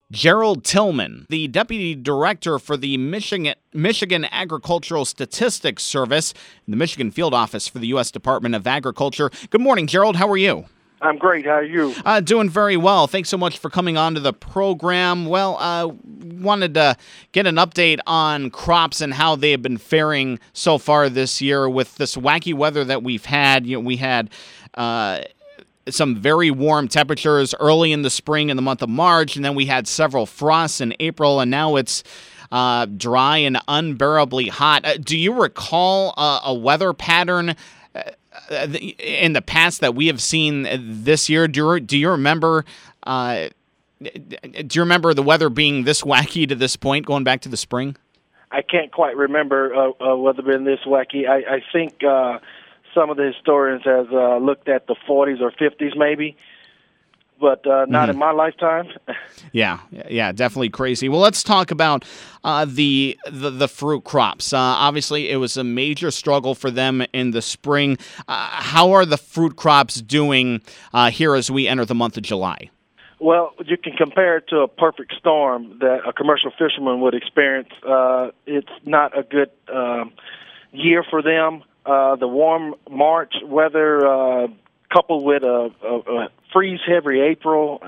Gerald Tillman, the Deputy Director for the Michigan Agricultural Statistics Service in the Michigan Field Office for the U.S. Department of Agriculture. Good morning, Gerald. How are you? I'm great. How are you? Doing very well. Thanks so much for coming on to the program. Well, wanted to get an update on crops and how they have been faring so far this year with this wacky weather that we've had. We had some very warm temperatures early in the spring in the month of March, and then we had several frosts in April, and now it's dry and unbearably hot. Do you recall a weather pattern in the past that we have seen this year? Do you remember? Do you remember the weather being this wacky to this point, going back to the spring? I can't quite remember whether been this wacky. I think some of the historians have looked at the 40s or 50s maybe, but not in my lifetime. Yeah, definitely crazy. Well, let's talk about the fruit crops. Obviously, it was a major struggle for them in the spring. How are the fruit crops doing here as we enter the month of July? Well, you can compare it to a perfect storm that a commercial fisherman would experience. It's not a good year for them. The warm March weather, coupled with a freeze-heavy April,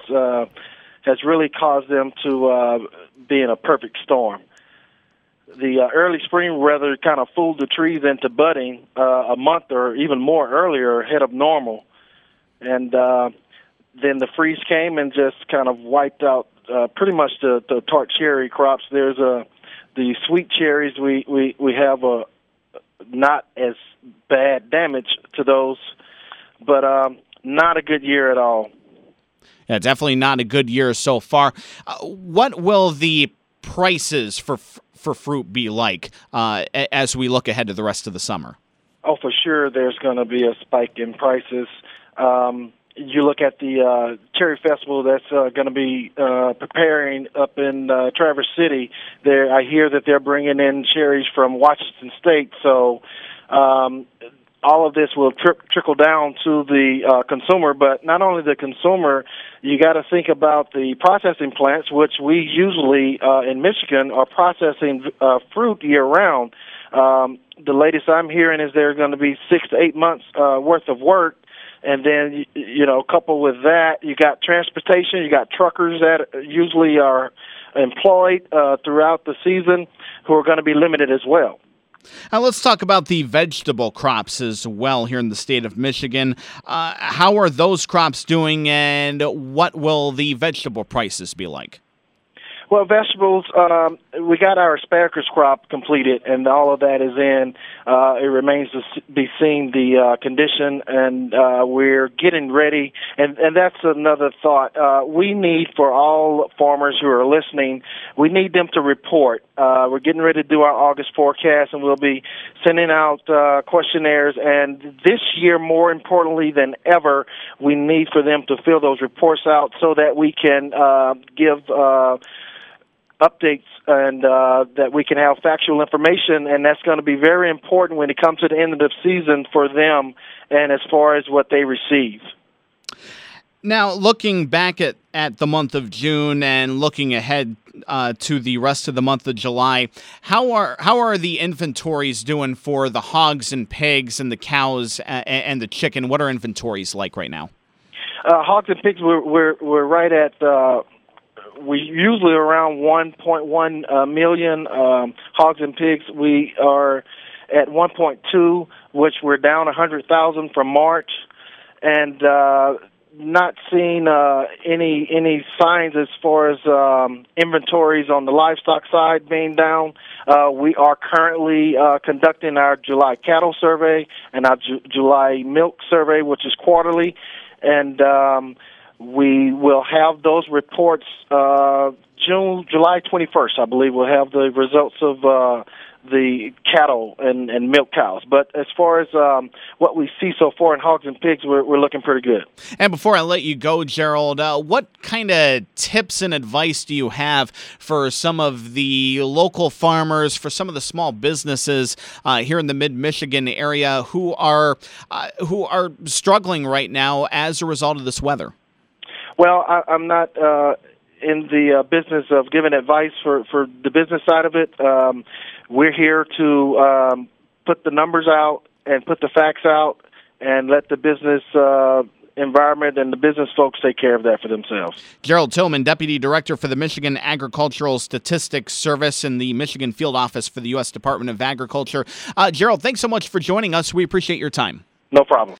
has really caused them to be in a perfect storm. The early spring weather kind of fooled the trees into budding a month or even more earlier ahead of normal, and then the freeze came and just kind of wiped out pretty much the tart cherry crops. There's the sweet cherries. We have a not as bad damage to those, but not a good year at all. Yeah, definitely not a good year so far. What will the prices for fruit be like as we look ahead to the rest of the summer? Oh, for sure there's going to be a spike in prices. You look at the Cherry Festival that's going to be preparing up in Traverse City. I hear that they're bringing in cherries from Washington State, so all of this will trickle down to the consumer. But not only the consumer, you got to think about the processing plants, which we usually in Michigan are processing fruit year-round. The latest I'm hearing is there's going to be 6 to 8 months worth of work. And then, coupled with that, you got transportation, you got truckers that usually are employed throughout the season who are going to be limited as well. Now let's talk about the vegetable crops as well here in the state of Michigan. How are those crops doing, and what will the vegetable prices be like? Well, vegetables, we got our asparagus crop completed, and all of that is in. It remains to be seen the condition, and we're getting ready. And that's another thought. We need, for all farmers who are listening, we need them to report. We're getting ready to do our August forecast, and we'll be sending out questionnaires. And this year, more importantly than ever, we need for them to fill those reports out so that we can give updates and that we can have factual information, and that's going to be very important when it comes to the end of the season for them and as far as what they receive. Now, looking back at the month of June and looking ahead to the rest of the month of July, how are the inventories doing for the hogs and pigs and the cows and the chicken? What are inventories like right now? Hogs and pigs, we're right at we usually around 1.1 million hogs and pigs. We are at 1.2, which we're down 100,000 from March, and not seeing any signs as far as inventories on the livestock side being down. We are currently conducting our July cattle survey and our July milk survey, which is quarterly, and we will have those reports July 21st, I believe. We'll have the results of the cattle and milk cows. But as far as what we see so far in hogs and pigs, we're looking pretty good. And before I let you go, Gerald, what kind of tips and advice do you have for some of the local farmers, for some of the small businesses here in the mid-Michigan area who are struggling right now as a result of this weather? Well, I'm not in the business of giving advice for the business side of it. We're here to put the numbers out and put the facts out and let the business environment and the business folks take care of that for themselves. Gerald Tillman, Deputy Director for the Michigan Agricultural Statistics Service in the Michigan Field Office for the U.S. Department of Agriculture. Gerald, thanks so much for joining us. We appreciate your time. No problem.